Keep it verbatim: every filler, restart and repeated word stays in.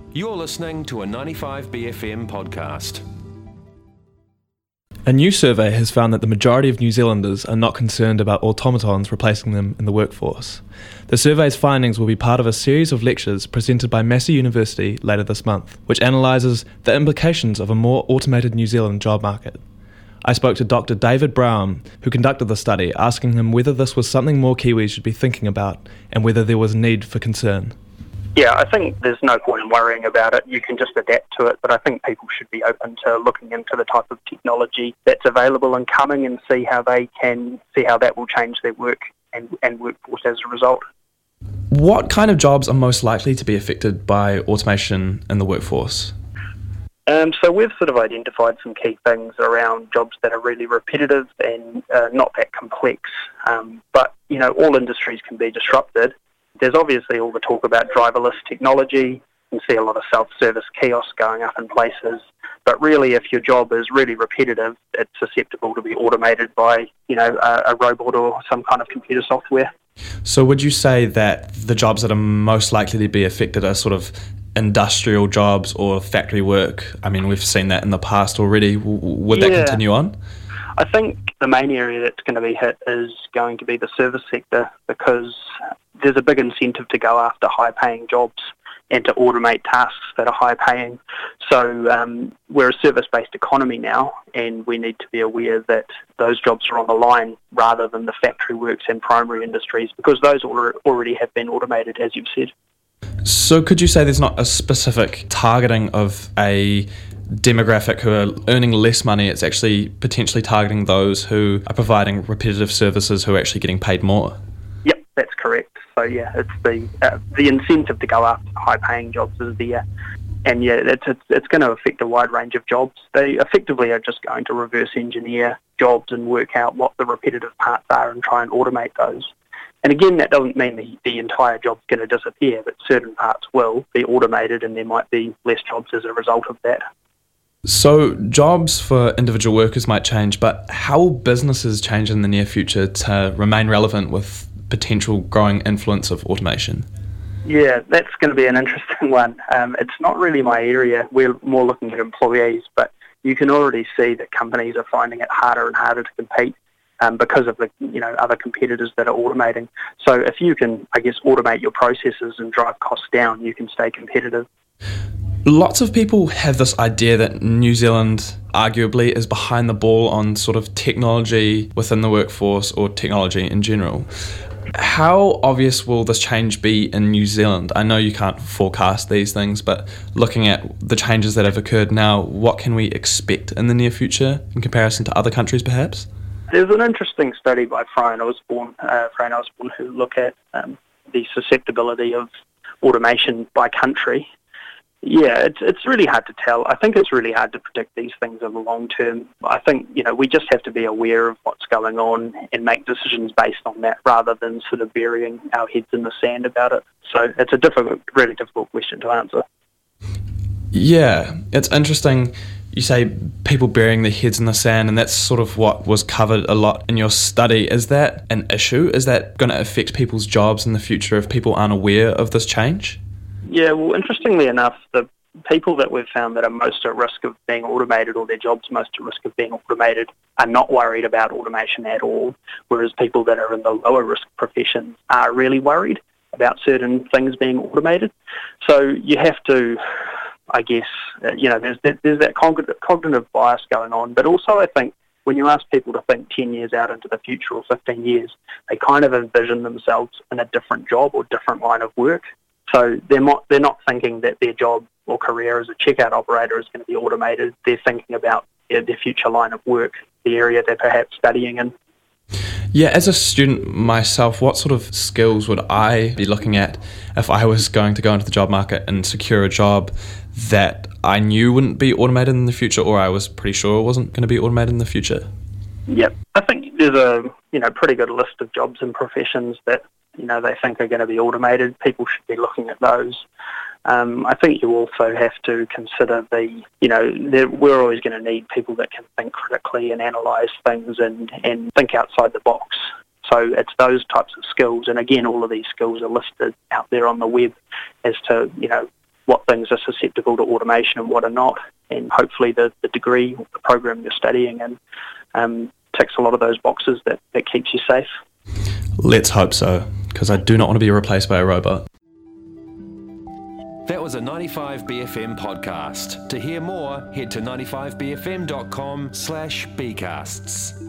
You're listening to a ninety-five B F M podcast. A new survey has found that the majority of New Zealanders are not concerned about automatons replacing them in the workforce. The survey's findings will be part of a series of lectures presented by Massey University later this month, which analyses the implications of a more automated New Zealand job market. I spoke to Doctor David Brown, who conducted the study, asking him whether this was something more Kiwis should be thinking about and whether there was need for concern. Yeah, I think there's no point in worrying about it. You can just adapt to it, but I think people should be open to looking into the type of technology that's available and coming and see how they can, see how that will change their work and, and workforce as a result. What kind of jobs are most likely to be affected by automation in the workforce? Um, so we've sort of identified some key things around jobs that are really repetitive and uh, not that complex. Um, but, you know, all industries can be disrupted. There's obviously all the talk about driverless technology. You see a lot of self-service kiosks going up in places. But really, if your job is really repetitive, it's susceptible to be automated by, you know, a, a robot or some kind of computer software. So would you say that the jobs that are most likely to be affected are sort of industrial jobs or factory work? I mean, we've seen that in the past already. W- would that yeah. continue on? I think the main area that's going to be hit is going to be the service sector, because there's a big incentive to go after high-paying jobs and to automate tasks that are high-paying. So um, we're a service-based economy now, and we need to be aware that those jobs are on the line rather than the factory works and primary industries, because those already have been automated, as you've said. So could you say there's not a specific targeting of a demographic who are earning less money? It's actually potentially targeting those who are providing repetitive services who are actually getting paid more? Yep, that's correct. So yeah, it's the uh, the incentive to go after high-paying jobs is there. And yeah, it's, it's, it's going to affect a wide range of jobs. They effectively are just going to reverse engineer jobs and work out what the repetitive parts are and try and automate those. And again, that doesn't mean the, the entire job's going to disappear, but certain parts will be automated and there might be less jobs as a result of that. So jobs for individual workers might change, but how will businesses change in the near future to remain relevant with potential growing influence of automation? Yeah, that's going to be an interesting one. Um, it's not really my area. We're more looking at employees, but you can already see that companies are finding it harder and harder to compete um, because of the you know other competitors that are automating. So if you can, I guess, automate your processes and drive costs down, you can stay competitive. Lots of people have this idea that New Zealand arguably is behind the ball on sort of technology within the workforce or technology in general. How obvious will this change be in New Zealand? I know you can't forecast these things, but looking at the changes that have occurred now, what can we expect in the near future in comparison to other countries perhaps? There's an interesting study by Fry and Osborne, uh, Fry and Osborne who look at um, the susceptibility of automation by country. Yeah, it's it's really hard to tell. I think it's really hard to predict these things in the long term. I think, you know, we just have to be aware of what's going on and make decisions based on that rather than sort of burying our heads in the sand about it. So it's a difficult, really difficult question to answer. Yeah, it's interesting. You say people burying their heads in the sand, and that's sort of what was covered a lot in your study. Is that an issue? Is that going to affect people's jobs in the future if people aren't aware of this change? Yeah, well, interestingly enough, the people that we've found that are most at risk of being automated, or their jobs most at risk of being automated, are not worried about automation at all, whereas people that are in the lower risk professions are really worried about certain things being automated. So you have to, I guess, uh, you know, there's, there's that cognitive, cognitive bias going on, but also I think when you ask people to think ten years out into the future or fifteen years, they kind of envision themselves in a different job or different line of work. So they're not, they're not thinking that their job or career as a checkout operator is going to be automated. They're thinking about their, their future line of work, the area they're perhaps studying in. Yeah, as a student myself, what sort of skills would I be looking at if I was going to go into the job market and secure a job that I knew wouldn't be automated in the future, or I was pretty sure it wasn't going to be automated in the future? Yep. I think there's a you know pretty good list of jobs and professions that you know they think are going to be automated. People should be looking at those. Um, I think you also have to consider the, you know, we're always going to need people that can think critically and analyse things and, and think outside the box. So it's those types of skills. And again, all of these skills are listed out there on the web as to, you know, what things are susceptible to automation and what are not, and hopefully the, the degree, the program you're studying in um, ticks a lot of those boxes that, that keeps you safe. Let's hope so, because I do not want to be replaced by a robot. That was a ninety-five B F M podcast. To hear more, head to ninety-five b f m dot com slash bcasts.